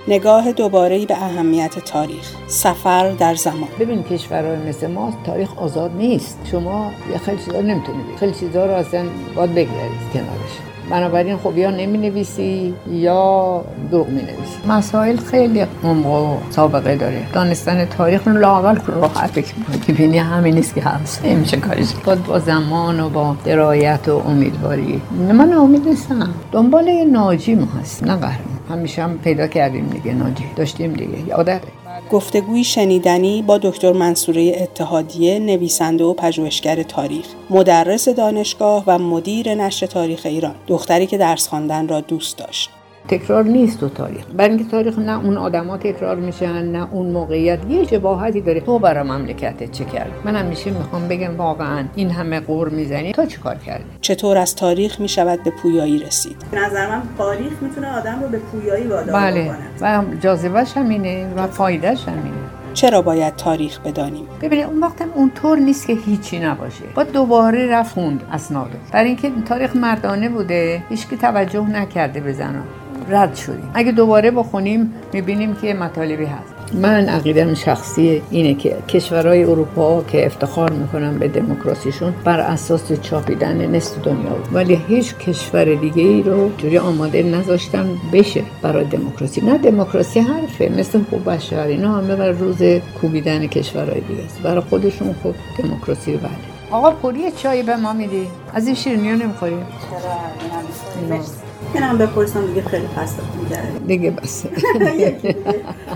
نگاه دوباره‌ای به اهمیت تاریخ، سفر در زمان. ببین کشورهای مثل ما تاریخ آزاد نیست. شما یه خیلی چیزا نمیتونی بگی، خیلی چیزا رو اصلا باید بگذارید کنارش. بنابراین خب یا نمی‌نویسی یا دروغ می‌نویسی. مسائل خیلی عمق و سابقه داره. دانستن تاریخ رو لااقل راحت فکر می‌کنی. ببینی همین نیست که هست. نمیشه کارش کرد. با زمان و با درایت و امیدواری. من امید نیستم. دنبال ناجی ما هست، نه قهرمان. همیشه هم پیدا کردیم دیگه ناجی. داشتیم دیگه. یادت گفتگوی شنیدنی با دکتر منصوره اتحادیه، نویسنده و پژوهشگر تاریخ، مدرس دانشگاه و مدیر نشر تاریخ ایران، دختری که درس خواندن را دوست داشت. تکرار نیست تو تاریخ. برای اینکه تاریخ نه اون آدما تکرار میشن، نه اون موقعیت. یه شباهتی داره. تو برای مملکتت چه کردی؟ من همیشه میخوام بگم واقعا این همه قور میزنی، تو چیکار کردی؟ چطور از تاریخ میشود به پویایی رسید؟ به نظر من تاریخ میتونه آدم رو به پویایی وادار بله. بکنه. و جاذبه‌ش همینه و فایده‌ش همینه. چرا باید تاریخ بدانیم؟ ببینید اون وقت اونطور نیست که هیچی نباشه. باید دوباره رفت خوند اسنادو. برای اینکه تاریخ مردانه بوده، هیچکی توجه نکرده به زنا. رد شدیم. اگه دوباره بخونیم میبینیم که مطالبی هست. من عقیدم شخصی اینه که کشورهای اروپا که افتخار میکنن به دموکراسیشون بر اساس چاپیدن نصف دنیا بود، ولی هیچ کشور دیگه ای رو جوری آماده نذاشتن بشه برای دموکراسی. نه دموکراسی حرفه، مثل حقوق بشر اینا همه بر روز کوبیدن کشورهای دیگه است. برای خودشون خب دموکراسی بله. آقا پوری چای به ما میدی؟ از این شیرینی‌ها نمیخوری؟ چرا مرسی. اینم بپرسم دیگه خیلی خستم می‌گردم. دیگه بس.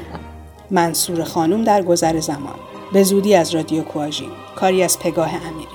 منصوره خانم در گذر زمان. به زودی از رادیو کواژی. کاری از پگاه امیری.